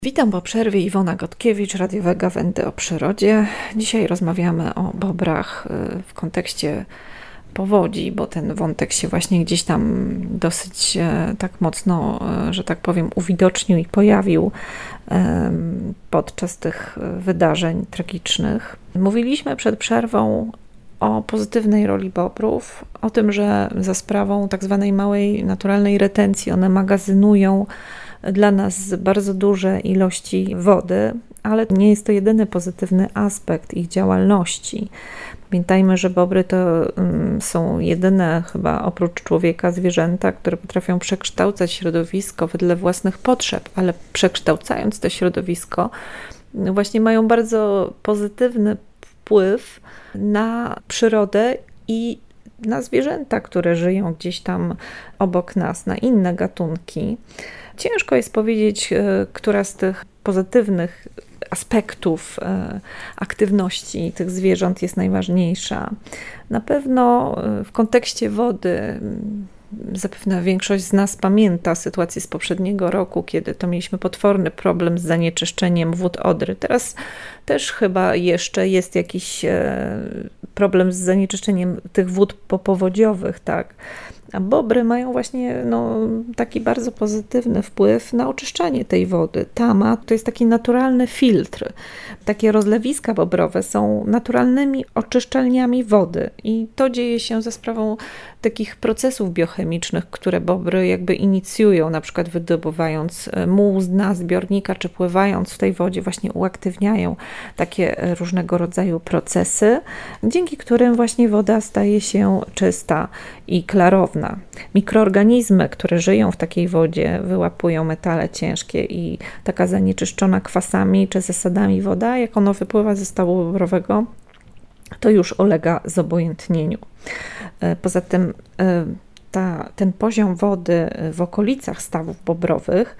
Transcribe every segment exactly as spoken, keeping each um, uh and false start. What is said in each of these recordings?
Witam po przerwie, Iwona Gotkiewicz, radiowe Gawędy o przyrodzie. Dzisiaj rozmawiamy o bobrach w kontekście powodzi, bo ten wątek się właśnie gdzieś tam dosyć tak mocno, że tak powiem, uwidocznił i pojawił podczas tych wydarzeń tragicznych. Mówiliśmy przed przerwą o pozytywnej roli bobrów, o tym, że za sprawą tak zwanej małej naturalnej retencji one magazynują dla nas bardzo duże ilości wody, ale nie jest to jedyny pozytywny aspekt ich działalności. Pamiętajmy, że bobry to są jedyne chyba oprócz człowieka zwierzęta, które potrafią przekształcać środowisko wedle własnych potrzeb, ale przekształcając to środowisko właśnie mają bardzo pozytywny wpływ na przyrodę i na zwierzęta, które żyją gdzieś tam obok nas, na inne gatunki. Ciężko jest powiedzieć, która z tych pozytywnych aspektów aktywności tych zwierząt jest najważniejsza. Na pewno w kontekście wody zapewne większość z nas pamięta sytuację z poprzedniego roku, kiedy to mieliśmy potworny problem z zanieczyszczeniem wód Odry. Teraz też chyba jeszcze jest jakiś problem z zanieczyszczeniem tych wód popowodziowych, tak. A bobry mają właśnie no, taki bardzo pozytywny wpływ na oczyszczanie tej wody. Tama to jest taki naturalny filtr. Takie rozlewiska bobrowe są naturalnymi oczyszczalniami wody i to dzieje się za sprawą takich procesów biochemicznych, które bobry jakby inicjują, na przykład wydobywając muł z dna zbiornika, czy pływając w tej wodzie, właśnie uaktywniają takie różnego rodzaju procesy, dzięki którym właśnie woda staje się czysta i klarowna. Mikroorganizmy, które żyją w takiej wodzie, wyłapują metale ciężkie i taka zanieczyszczona kwasami czy zasadami woda, jak ono wypływa ze stawu bobrowego, to już ulega zobojętnieniu. Poza tym ta, ten poziom wody w okolicach stawów bobrowych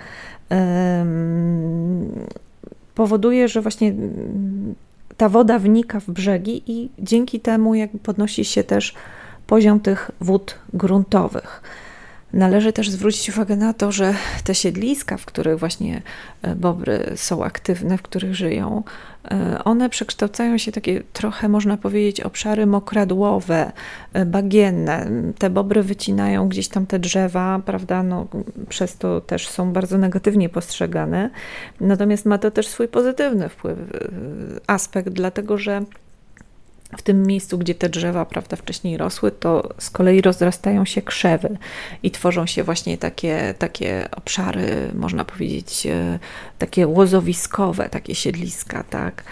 powoduje, że właśnie ta woda wnika w brzegi i dzięki temu jakby podnosi się też poziom tych wód gruntowych. Należy też zwrócić uwagę na to, że te siedliska, w których właśnie bobry są aktywne, w których żyją, one przekształcają się takie trochę, można powiedzieć, obszary mokradłowe, bagienne. Te bobry wycinają gdzieś tam te drzewa, prawda, no, przez to też są bardzo negatywnie postrzegane. Natomiast ma to też swój pozytywny wpływ, aspekt, dlatego że w tym miejscu, gdzie te drzewa, prawda, wcześniej rosły, to z kolei rozrastają się krzewy i tworzą się właśnie takie, takie obszary, można powiedzieć, takie łozowiskowe, takie siedliska, tak,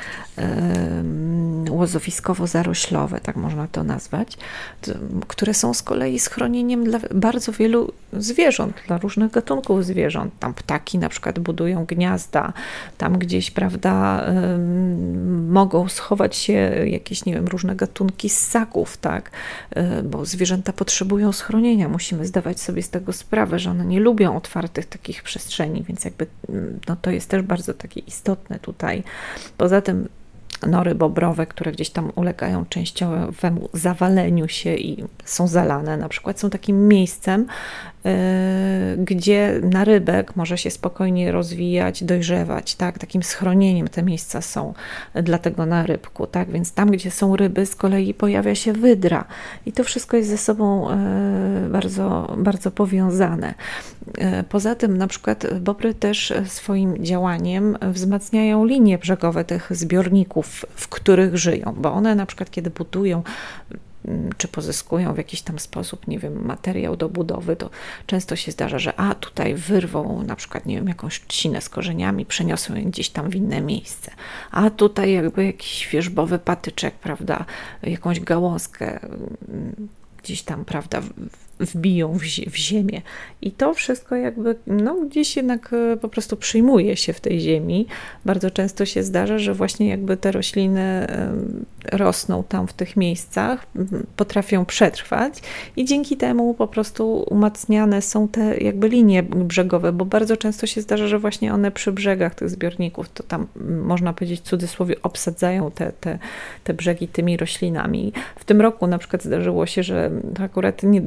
łozowiskowo-zaroślowe, tak można to nazwać, które są z kolei schronieniem dla bardzo wielu zwierząt, dla różnych gatunków zwierząt. Tam ptaki na przykład budują gniazda, tam gdzieś, prawda, mogą schować się jakieś, nie wiem, różne gatunki ssaków, tak, bo zwierzęta potrzebują schronienia. Musimy zdawać sobie z tego sprawę, że one nie lubią otwartych takich przestrzeni, więc jakby no, to jest też bardzo takie istotne tutaj. Poza tym nory bobrowe, które gdzieś tam ulegają częściowemu zawaleniu się i są zalane, na przykład są takim miejscem, yy, gdzie narybek może się spokojnie rozwijać, dojrzewać, tak? Takim schronieniem te miejsca są dla tego narybku, tak? Więc tam, gdzie są ryby, z kolei pojawia się wydra i to wszystko jest ze sobą yy, bardzo, bardzo powiązane. Yy, poza tym na przykład bobry też swoim działaniem wzmacniają linie brzegowe tych zbiorników, w których żyją, bo one na przykład kiedy budują czy pozyskują w jakiś tam sposób, nie wiem, materiał do budowy, to często się zdarza, że a tutaj wyrwą na przykład, nie wiem, jakąś trzcinę z korzeniami, przeniosą je gdzieś tam w inne miejsce, a tutaj jakby jakiś wierzbowy patyczek, prawda, jakąś gałązkę gdzieś tam, prawda, wbiją w, w ziemię. I to wszystko jakby, no gdzieś jednak po prostu przyjmuje się w tej ziemi. Bardzo często się zdarza, że właśnie jakby te rośliny rosną tam w tych miejscach, potrafią przetrwać i dzięki temu po prostu umacniane są te jakby linie brzegowe, bo bardzo często się zdarza, że właśnie one przy brzegach tych zbiorników, to tam można powiedzieć w cudzysłowie obsadzają te, te, te brzegi tymi roślinami. W tym roku na przykład zdarzyło się, że to akurat nie dotyczyło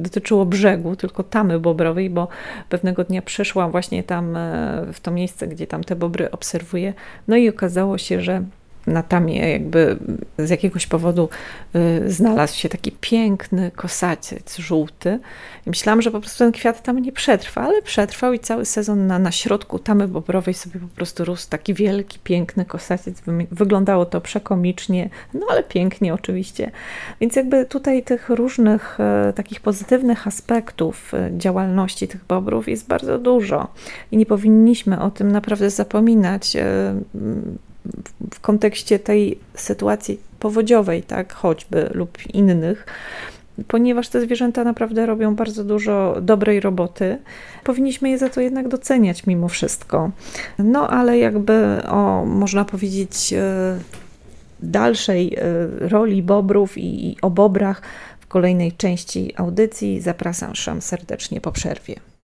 było brzegu, tylko tamy bobrowej, bo pewnego dnia przyszłam właśnie tam w to miejsce, gdzie tam te bobry obserwuję, no i okazało się, że na tamie jakby z jakiegoś powodu y, znalazł się taki piękny kosaciec żółty. I myślałam, że po prostu ten kwiat tam nie przetrwa, ale przetrwał i cały sezon na, na środku tamy bobrowej sobie po prostu rósł taki wielki, piękny kosaciec. Wyglądało to przekomicznie, no ale pięknie oczywiście. Więc jakby tutaj tych różnych y, takich pozytywnych aspektów y, działalności tych bobrów jest bardzo dużo i nie powinniśmy o tym naprawdę zapominać. Y, w kontekście tej sytuacji powodziowej, tak, choćby lub innych, ponieważ te zwierzęta naprawdę robią bardzo dużo dobrej roboty. Powinniśmy je za to jednak doceniać mimo wszystko. No ale jakby o, można powiedzieć, dalszej roli bobrów i o bobrach w kolejnej części audycji zapraszam serdecznie po przerwie.